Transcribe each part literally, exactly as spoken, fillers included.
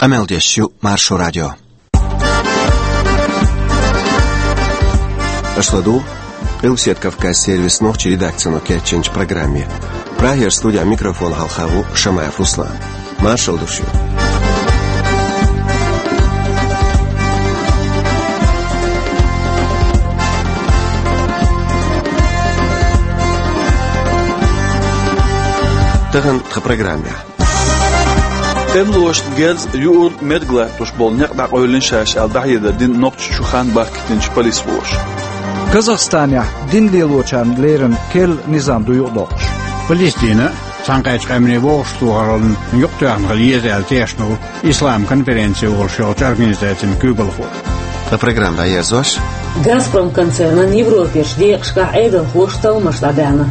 Амелдещу Маршу радио. Ашладу, Илсет Кавказ сервис ночи редакцию кетченч программе. Прагер студия микрофон Халхаву Шамаев Руслан. Маршал душу. Таган в программе. Тем лошадь герз юр медгла туш болняк да ойлен шаш ал дахида дин нокч шухан бахтинч полис вош. Казахстане дин делочан лерен кел низам дуюдоч. Палестина санкайч камне вош туарон юктуан галиезел тешну ислам конференции волшо организациям кюбалхо. La программа Аязош. Газпром концерна в Европе ждет шка эдел хоштал масштабяна.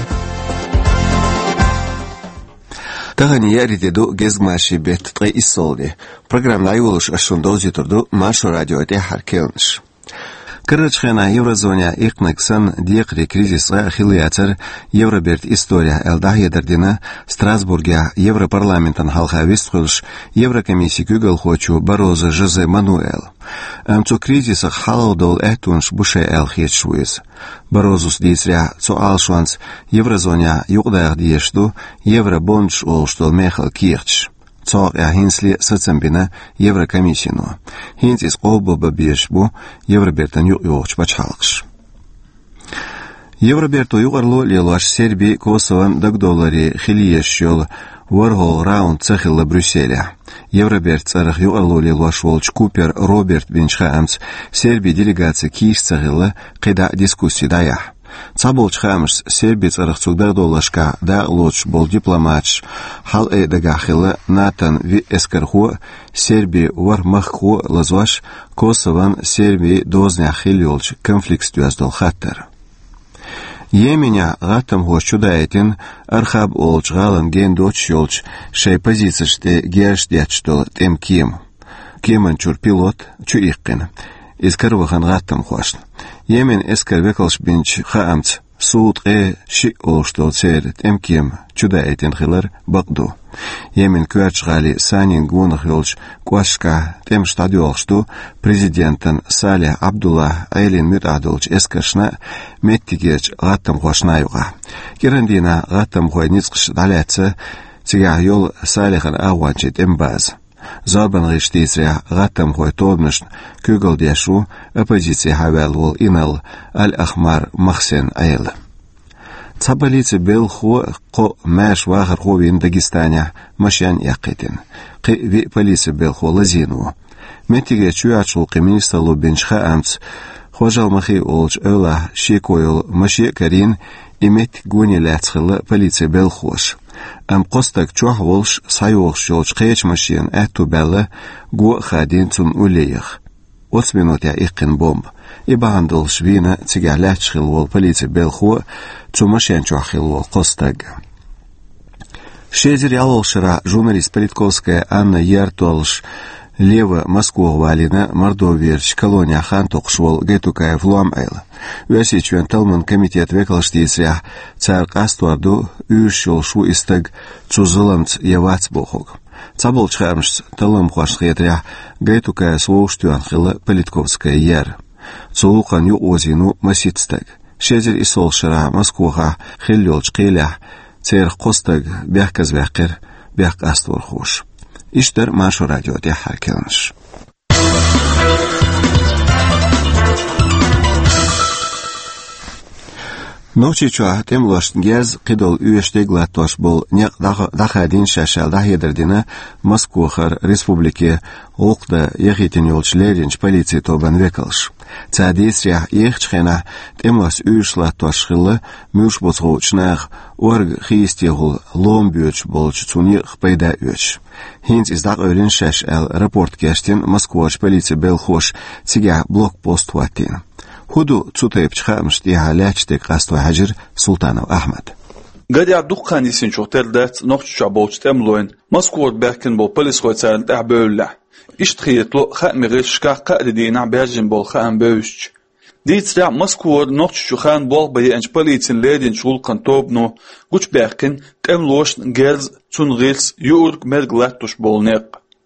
Таган яридеду гезмаши бет трей иссолди. Программа Аюлуш ашундози турду Маршу радио те харкелнш. Кырычхена Еврозоня икнексан диекри кризисра хилиатер Евроберт история элдахедердина Страсбургя Европарламентан халхавистхулш Еврокомиссии күгел хочу Бароза Жозе Мануэл. Амцу кризиса халалдол этунш буше элхетшуиз. Барозус дисря цу алшванс Еврозоня югдаях диешду Евробондш олштол мехал кирч. Цог я хинсли соцембина Еврокомиссию. Хинс из обоба бешбу Евробертан югч бачалкш. Евроберту югарло лилаш Сербии Косован даг доллари хилиешшол Warhol раунд цехилла Брюсселя. Евроберт царах югарло лилаш волч Купер Роберт Бинчхамс Сербии делегация киш цехилла кида дискуссии дая. Цаболч хамш Сербия царах цугдар доллашка да лоч бол дипломатш хал э дагахила Натан ви эскарху Сербия вар махху лазваш Косован Сербии дозня хилиолч конфликт стюаздол хаттер. Еменя гатам хошчудаетин архаб олч галан ген дочолч шей позицияште герш дячтол тем ким. Кеман чур пилот чу иккин. Искарвахан гатам хош. Yemen esker vekals binch khaamts suut e shi olstol seret emkiem chuda eten khilar baqdu. Yemen kuach gali sanin gunakh yolch kwashka tem stadiolstu президентан Сале Абдулла Айлин Мирадолч эскершна меттигеч гаттам хошнаюга. Керендина гаттам хойницкш далятса тига йол Салехан аванчет эмбаз. Зарбан рештисря гаттам хой тобнш күгел дешу оппозиция хавел вол инал аль-Ахмар Махсен Айл. Цабалицы бел хо ко маш вахар хо вин Дагестане машян яқитин. Қи ви полиция бел хо лазину. Метиге чуячул министрлу бенчха амц хожал махи олч öla шикойл маши карин имет гуни лацхла полиция бел хош. Am qostak chuah wolsh sayolsh yolch qech machine atu bella go khadin zum uleyh. Ots minut ya iqin bomb. Ibandol shvina tsigalach khil wol police bel kho zum machine chuah khil wol qostak. Shezir yalolshra jurnalist Politkovskaya Anna Yertolsh Лева Москва валина Мордоверч колония хан токшвол гетукая влам айл. Уэсичвен талман комитет векалштисря цар кастуарду үйшол шу истаг цузыланц явац бохог. Цабол чхамш талам хвашхетря гетукая своуштуан хила Политковская яр. Цулукан ю озину маситстаг. Шезер исолшра Москваха хиллёлч қиля цер қостаг бяхказвяқир бяқ аствор хуш. İşler Marşu radyo diye harkelenir. Nokçi çuha temloş gez qidol üyeşte glatoş bol ne daxadin şaşal dahirdine Moskva Respublike oqda yegitin yolçuların politsiya toban vekalş. Tsadisya yexchena temloş üyeşlatoş xilla müş bozğuçnaq org xistiyol lombüç bolç çuni payda üç. Hins izdaq ölen şaşal raport geçtin Moskva politsiya belxoş tsiga blokpost vatin. Худу цутайп чхамш диалячтек қастой Хажир Султанов Ахмад. Гадя духкан исин чухтердат нохча болчтем лоин Москвот бакин бол полис хоцан табөлла. Иштхиетло хатмиге шкаqa дидина бяжин бол хан бөүч. Дитсля Москвот нохчу хан бол бай анч полицин ледин чулкан тобну гуч бакин тем лош герз цунгилс юрк медглаттуш болнек.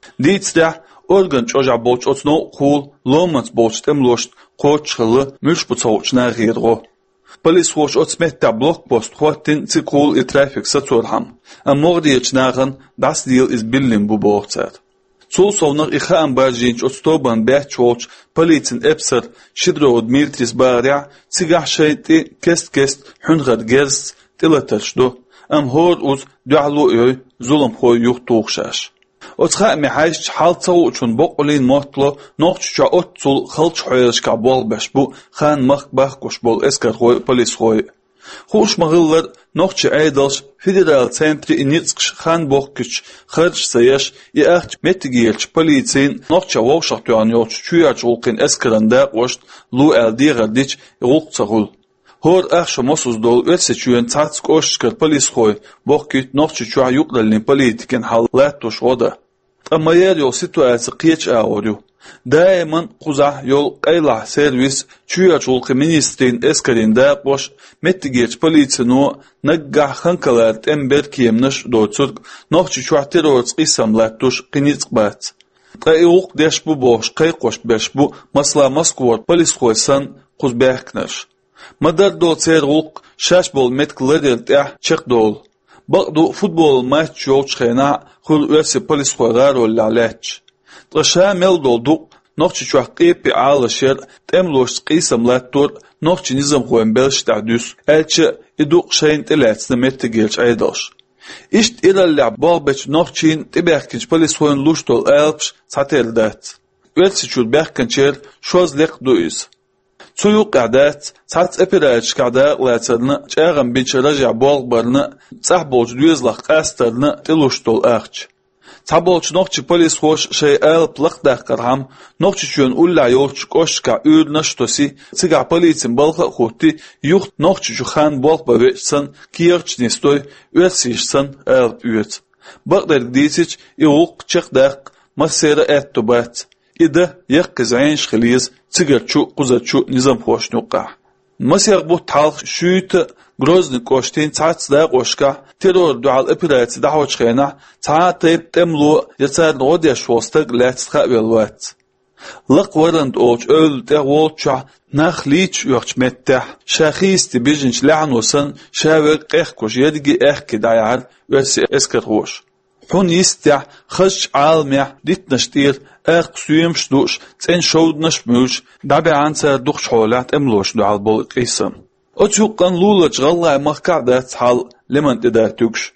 Diytsde organ çoja bolç otno kul lomans bolç temloşt koçhılı müş bu çavçna gırgo. Polis hoş otsmetta blokpost hotin tsikul i trafik saturham. Am mordiyçnağın das deal is billin bu bortsat. Sul sovnaq ixam barjinç otstoban behçoç politin epsar Shidro Dmitris barya sigah şeyti kest kest hunğad gerz tilatashdo. Am hor uz dualu öy zulum hoy yuq tuğşaş. Otxa mi hayş haltsaw uchun boqulin motlo noqçça otsul xalç hoyashka bolbash bu xan maqbah qoş bol eskar hoy polis hoy. Xush mağıllar noqçı aydalş federal centri initsk xan boqküç xarç sayash i aht metgiyelç polisin noqça wawşaqtyan yoç çuyaç ulqin eskaranda qoşt lu eldiğadiç ulqçagul. Hor axşa mosuz dol ötseçüyen tatsk oşkar polis hoy boqküt noqçı çuya yuqlalin politiken hallattoş oda. Ama yer yol situasi qiyeç ağırıyor. Daiman quzah yol qaylah servis çuyaç ulqi ministrin eskarinde boş mettigeç polisinu naggah xankalat ember kiyemnish doçurk noqçı çuya terrorist isamlattoş qinitsk bat. Qayuq deş bu boş qay qoş beş bu masla Moskva polis hoysan quzbeknash. Madar dol serruq şaş bol metkladel tah çeq dol. Baqdu futbol maç yol çxena xul öse polis xoygar ollalaç. Tşa mel dolduq noqçı çuaqip bi alaşır temloş qisamlattor noqçı nizam xoyen belştadüs elçi iduq şeyin telatsna mettigelç aydaş. İşt ilalla balbeç noqçin tibaqkinç polis xoyen luştol elpş sateldat. Öse çul baqkinçer şozliq duiz. Suyuq qadat sats epirach qada latsalna çağam binçaraja bolbarna sahbolç düzlaq qastarna tiluştol aqç. Sabolç noqçı polis hoş şey elplıq daqarham noqçı çön ulla yoç qoşka ürnaştosi siga polisin balqa xutti yuq noqçı xan bolqa veçsan kiyerçnistoy ötsişsan elp üet. Baqdar disiç iuq çaqdaq masera ettobat. İde yakqizayn şxiliz tsigerçu quzaçu nizam xoşnuqa. Masiyaq bu talx şüyt Grozny qoştin çatsda qoşka terror dual operasiya dahoçxena çatayp temlu yatsar odyaş vostak latsxa velvat. Laq warand olç öl te wolça naxliç yoxmetta şaxisti bijinç la'nusan şavel qex qoş yedgi ehki dayar ösi eskar qoş. Hun yistah xış almya ditnashtir aq suyumş duş sen şowdnash müş dabe ansa duş xolat emloş dual bol qisam. Oçuqan lulaç gallay mahkadat hal lemant eda tükş.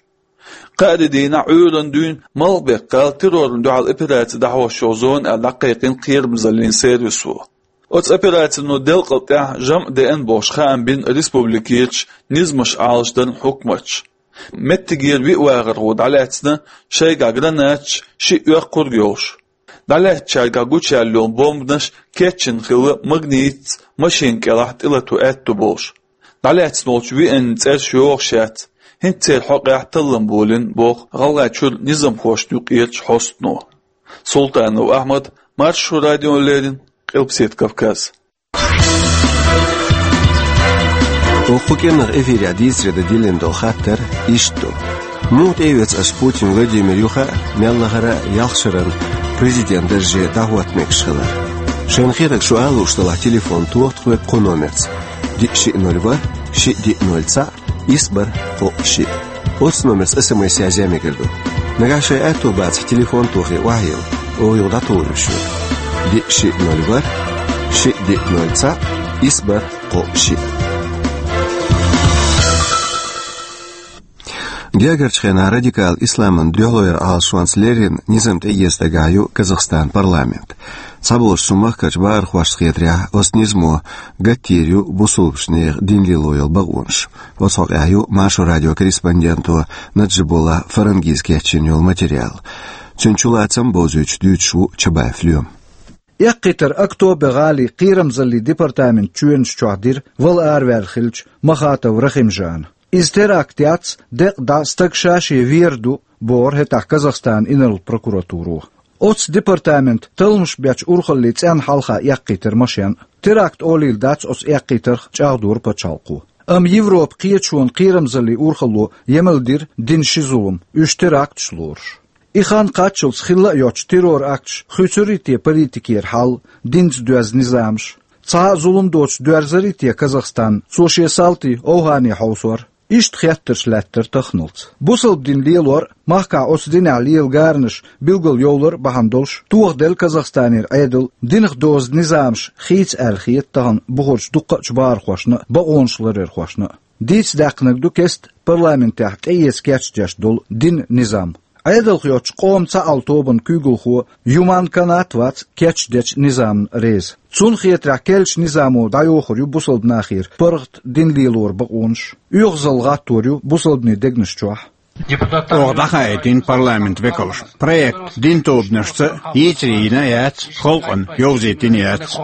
Qadidina uyulan dün malbek qal terrorun dual operasiya dahoş ozon al-daqiqin qirmzalin servisu. Ots operasiyonu del qalqa jam de en boşxan bin respublikiyeç nizmaş alışdan hukmaç. Mettigir vi wağır o dalatsna şey gagranach şi yoq qurgyoş. Dalat çayga guçallon bombnaş keçin xılı magnit maşin qalaht ila tu ettu boş. Dalat nolç vi en ters yoqşat. Hintel hoqahtılın bolin boq gallachul nizam xoşluqiyet hostno. Sultanov Ahmad Marşu radyolerin Qilpset Kavkaz. Оқукеннер эфиря дисреда дилендо хаттер ишто. Мут эвец аш Путин Владимир Юха мяллагара ялхшырын президент держе дагуатмек шылар. Шенхирек шуалу уштала телефон туохтхве кономерц. Ди ши ноль бар, ши ди ноль ца, исбар о ши. Оц номерц смс язями гирду. Нагашай эту бац телефон тухи вахил. О юлда туурышу. Ди ши ноль бар, ши ди ноль ца, исбар о ши. Геогерчхена радикал исламын дёлойр алшуанслерин низамте естагаю Казахстан парламент. Саболш сумахкач бар хвашхетря оснизмо гатирю бусулшнех динлилойл багунш. Осогаю машу радиокорреспонденту Наджибула Фарангийский чинюл материал. Чунчулацам бозуч дючу чабафлю. يقتر أكتوبر غالي قيرم زلي ديبارتامنت تشوينش تشوهدير والآروال خلج مخاطو رخيم جان. Изтерактиац дек да стакшаши вирду бор хетах Казахстан инел прокуратуру. Оц департамент тылмш бяч урхалли цян халха яққитер машян. Теракт олил дац оц яққитер чагдур пачалку. Ам Европ қиечуан қирамзали урхалу емелдир дин шизулум. Үш теракт шлурш. İxan qaçıl xilla yoç terror akç xüsuritiye politikiyer hal dinç düz nizamş. Ça zulum doç dürzaritiye Kazakistan sosyalti ohani hausor. İşt xiyattırslatır taxnılç. Bu sılbdin liyelor mahka osdina liyel garniş bilgul yollar bahandolş. Tuğ del Kazakistanir aydıl dinix doz nizamş xiyç el xiyat tağın buğurç duqqa çbar xoşna bağonşlar er xoşna. Diç daqnık dukest parlamentah teyes keçjaş dol din nizam. Aydıl xiyot qomça altobun kügulxu yuman kanat vat keçdeç nizam rez. Sun xiyatra kelç nizamu dayoxuryu busald naxir. Pırgt dinlilor bağonş. Uyğzalğa toryu busaldni degniş Oğdaqa etin parlament vekoluş. Projekt din tobnışçı yeçriyine yat, xolqın yovzetin yat.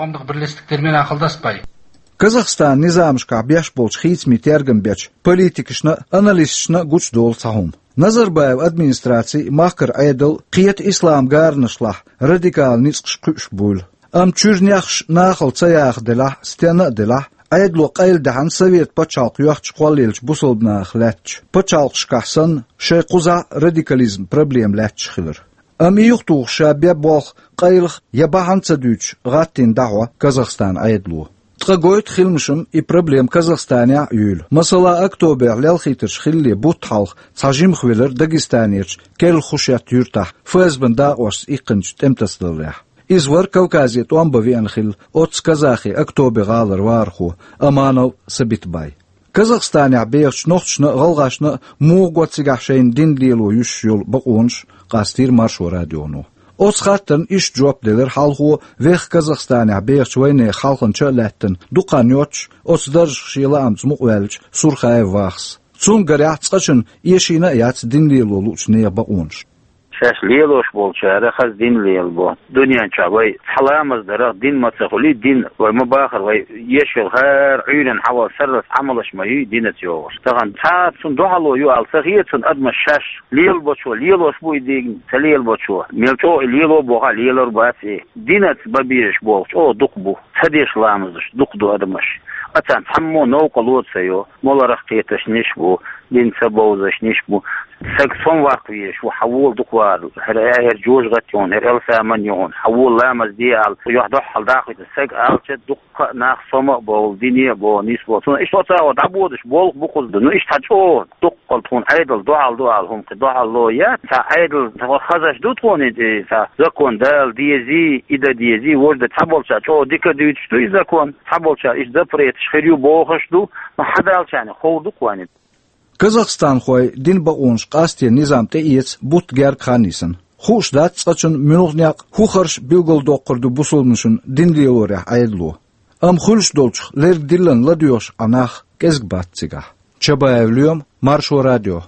Kazakistan nizamşka beş bolç xitsmi tergin beç politikişna analizişna guç dol sahum. Nazarbayev administrasiya mahkar aydıl qiyat islam garnışlah radikal nisqış bul. Am çürnyaxş naxıl çayaq delah stena delah aydlu qayl dahan sovet paçalq yoxç qolelç busoldna xlatç. Paçalq şqahsan şeyquza radikalizm problemlatç xilır. Am yuxtuq şabya bolx qaylıq yabahança düç gattin da'wa Kazakistan aydlu. Tqagoyt xilmişim i problem Kazakistania yül. Masala oktober lel xitr xilli butxalq çajim xveler Dagestanirç kel xuşat yurtah fezben da'was iqinç temtasdırya. İzvar Kavkaziyet uambavian xil ots Kazaxi oktober galar varxu amanov sabitbay. Kazakistania beğç noxçna galgaşna muğgotsigahşayn dinlilu yüş yol baqonş qastir marşo radyonu. Ots xattan iş job deler halxu vex Kazakistania beğç vayne xalqınça lattin duqan yoç ots darj şila amts muqvelç surxay vaxs. Sun garyaç qaçın yeşina yats dinlilu luçne baqonş. Şaş liyeloş bolçara xaz din liyel bo. Dünyan çabay halamız dara din matsaquli din ve mabahir ve yeşil her uyran hava sarras amalaşmayı dinet yoğur. Tağan taatsun dohalo yu alsaqiyetsun adma şaş liyel boçu liyeloş bu idin saliyel boçu. Melço liyelo boha liyelor basi dinet babiriş bolç o duq bu. Sadişlamızdır duqdu admış. Atan hammo novqalot sayo molaraq qiyetashnish bu din sabawzashnish bu sakson vaqtiye şu havul duqvar her her joz gatyon her elsaman yon havul lamaz dial yohda haldaqit sag alcha duqqa naqsoma bol diniya bo nisbo son ishota o dabodish bol bu quldu no ishtacho duqqal ton aydal dual dual hum dual lo ya ta aydal khazash dutqon edi ta zakon dal diezi ida diezi word tabolcha cho dikka düç tu zakon tabolcha is da pret shkhriu boxshdu ma hadalchani khowdu qwani Kazakistan xoy din baqonş qastiye nizam teyets but ger khanisın. Xushdat çaçın münugnyaq xuxarş bilgol doqurdu busulmuşun dinliyorya aydlu. Am xulş dolç lerg dillan ladyoş anaq gezgbatçiga. Çabayevliyom Marşo Radio.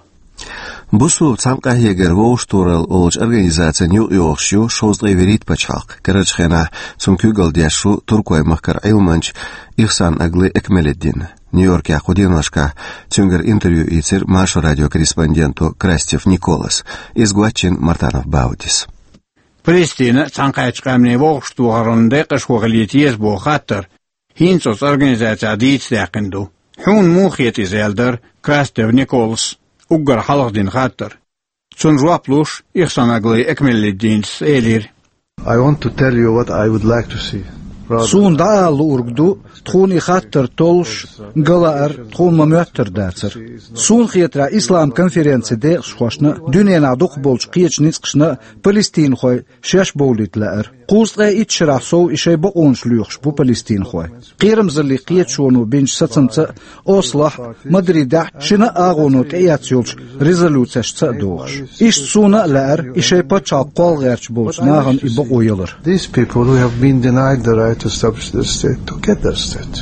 Бусу цамка егер воштурал олж организация ню йохшу шозлай верит пачалк. Карачхена цумкюгал дяшу туркой махкар илманч Ихсан Аглы Экмеледдин. Нью-Йорк яхудинлашка цюнгер интервью ицер Маршо радио корреспонденту Крастев Николас. Изгуачин Мартанов Баутис. Палестина цанкайчкамне воштугарунде кашхугалитиес бохаттар. Хинцос организация дийтсякинду. Хун мухиет изелдер Крастев Николас. Uggar halqdin xatar. Sun ruaplush Ihsan Aglы Ekmeleddin elir. I want to tell you what I would like to see. Sun da'al urgdu tkhuni khatar tolsh galar tkhun mamyatter datsir. Sun khiyatra islam konferensiyada xoshna dünyana duq bolch qiyechnis qishna Palestin xoy shash bowlitlar. Qusqa itshra sov ishay baqonshlyuxsh bu Palestin xoy. Qirim zilli qiyechunu binch satsamsa oslah Madrida shina agonu tayatsylch rezolutsiyashsa do'x. Ish suna lar ishay pacha qolg'arch bolch nag'an ibaqoylar. These people who have been denied the right to establish their state, to get their state.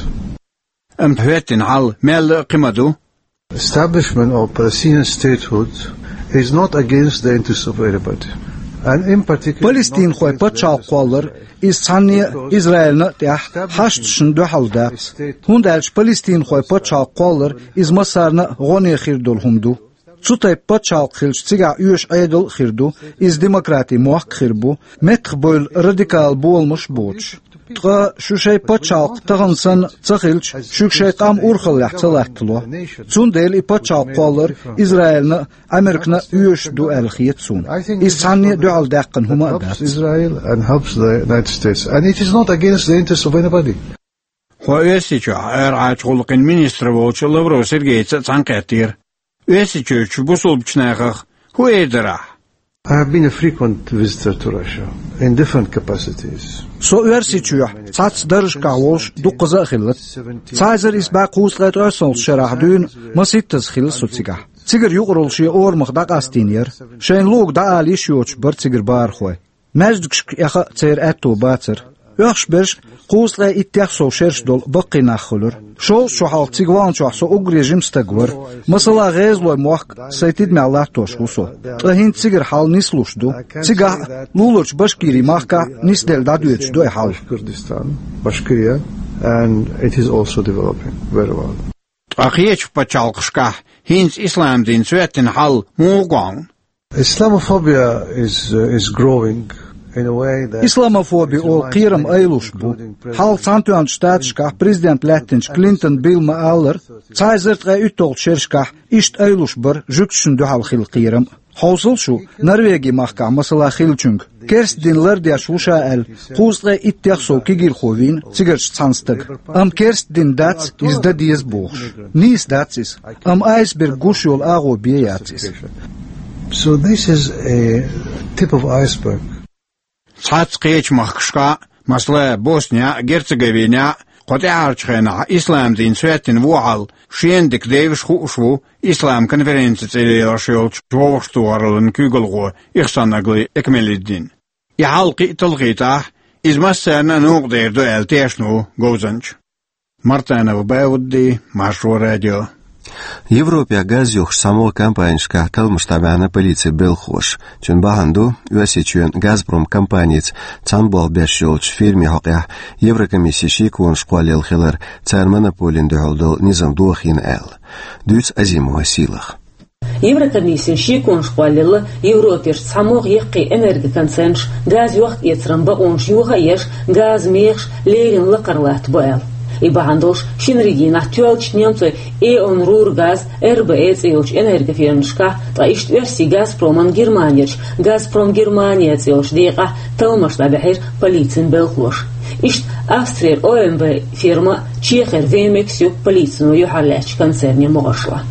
Am tvetin hal mel qimadu. Establishment of Palestinian statehood is not against the interests of anybody. And in particular, Palestine xoy pacha qollar is sanni Israelna tah hashtshin dohalda. Hundalch Palestine xoy pacha qollar is masarna g'one khirdul humdu. Цутай пачал хилч цига юш айдл хирду из демократи муак хирбу мекбол радикал болмуш боч. تقا شوشي باتشالق تغنسن تخيلش شوكشي قام أورخل يحتلاتلو تون ديل إي باتشالق قولر إسرائيلنا أمريكنا يوش دو الخيط سون إسحاني دعال داقن هما أدات Israel and helps the United States. And it is not against the interests of anybody. Хо эсичо эргач голкин министр болчу Лавров Сергей Цанкатир. Эсичо чубусулбчнахах хуэдера. I have been a frequent visitor to Russia in different capacities. So üversiçüyor. Çats darış kavulş duqıza xillat. Çayzer isba quslat ösol şerahdün masittiz xil sutsiga. Tigir yuqrulşi ormaqda qastinyer. Şeyn lug da ali şoç bir tigir bar xoy. Məzdükş yaxa çer atto batır. Yaxş bir qusla ittiyaq so şerş dol baqina xulur. Şo şu hal tigvan çaxso o rejim stagvır. Mesela gazloy muaq saytid mi Allah toşquso. Ahin tigir hal nisluşdu. Tiga lulurç başkiri mahka nisdel da düç do hal. Kurdistan, Bashkiria, and it is also developing very well. Akhiyech pachalqshka hins Islam din svetin hal muqan. Islamophobia is uh, is growing. Islamofobi ol qiram aylush bu. Hal santuan staatska prezident Latinch Clinton Bilma Aller, Cæzert ga utol sherska ist aylush bir jüksündü hal xil qiram. Hawsıl şu Norvegi mahkamasala xilchung. Kerstdinler dia shusha el qusqa ittiyaq so kigir xovin tsigerch tsanstag. Am kerstdin dats is da dies box. Nis datsis. Am iceberg gushol ago biatsis. So this is a tip of iceberg. Цацкеч махшка масла Босния Герцеговина Хотярчхена Ислам дин светин вуал шендик девиш хушву Ислам конференции рашил чвоштуарлын күгөлгө ихсанагли экмелиддин. Яалки тылгыта измассана нугдердо элтешну гозанч. Мартанов Баудди Машу радио. Европа газюх само компанийска калмыштабана полиция белхош. Чун баханду үсечүн Газпром компаниец цанбол бешёлч фирме хакя Еврокомиссия кун школел хилер цар монополин дөлдөл низам дуахин эл. Дүц азимова силах. Еврокомиссия шикун школел Европеш самог якки энергоконцернш газ юхт ецрамба онш юха еш газ меш лерин лакарлат боэл. И бахандош шинригина тюлч немцы и он рургаз РБЭЦ и уч энергофирмшка та ишт верси Газпроман Германияч Газпром Германия цеуч дика талмашта бахир полицин белхош ишт Австрия ОМВ фирма Чехер Вемексю полицину юхаляч концерне могошла.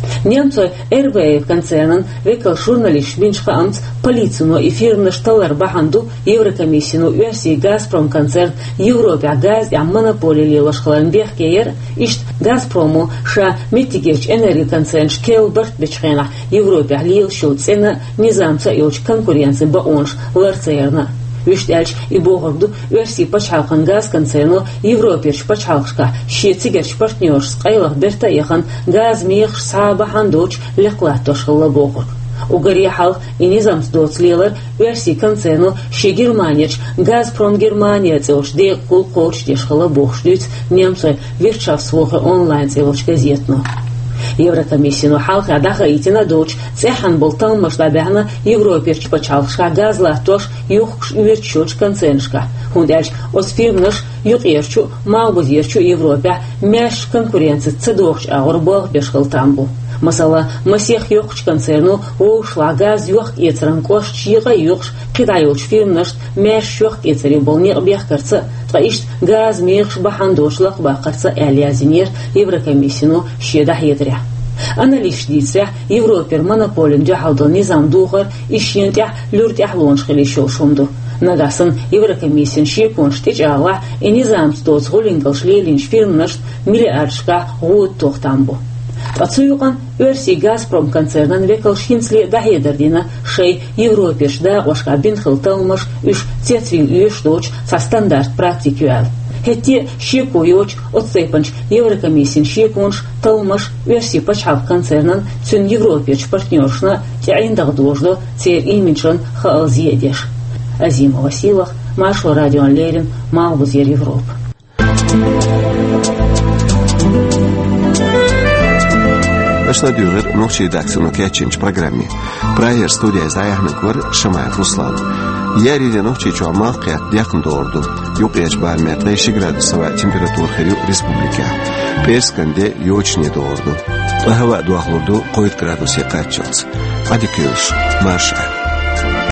Немцы РБЭ концернен векал журналист Виншка амц полицину и фирмны шталар баханду Еврокомиссину версии Газпром концерн Европа газ и монополии лошхалан бехкеер ишт Газпрому ша митигерч энергоконцерн шкелберт бечхена Европа лил шуцена низамца илч конкуренции баонш ларцерна. Виштельч и богорду версии пачалхан газ концерну Европеш пачалшка щецигерч партнёрш скайлах берта яхан газ мех сабахан доч леклатош хлабогор. Угарьяхал и низам сдоцлелер версии концерну щи Германияч Газпром Германия целш де кул коч деш хлабогшдюц немцы вирчавсвохе онлайн целш газетно. Еврокомиссию халка адаха итина доч цехан болтан масштабяна Европеш пачалшка газла тош юх верчоч концерншка. Хундельч осфирмнаш юqerчу малбузерчу Европа мяш конкуренция цедохч агорбог бешхалтамбу. Масала масех юхч концерну ушла газ юх ецранкош чига юхш китайоч фирмнаш мяш юх ецери болни обяхкарца траишт газ мехш бахандошлах бахарца элязинер Еврокомиссию щедах едря. Анализ дица Европер монополин джахалдо низам духар ишьентя люртях лоншхили шошумду. Нагасын Еврокомиссия шекун штичала и низам стоц гулингал шлелин фирмнаш миллиардшка гуд тохтамбу. Ацуюкан версии Газпром концернан векал шинсли дахедердина шей Европеш да ошка бинхил талмаш уж цецвин уж доч со стандарт практикуал. Хетти шекуюч отцепанч Еврокомиссия шекунш талмаш версии пачал концернан цюн Европеш партнершна тяиндах дождо цер имиджан хаалзедеш. Азимова силах Машу радио Лерин Малбузер Европа. اشنا دیگر نوچه دکتر نکه چنج پروگرامی. برای استودیای زایحنکور شماعت رسلان. Yarı da nohçe çoğma qiyat yakın doğurdu. Yok eğer barmer beş gradus hava temperatur xeliyor respublika. Perskende yoçne doğurdu. Hava duaxlurdu qoyut gradus yaqatçılız. Hadi köyüş, marşa.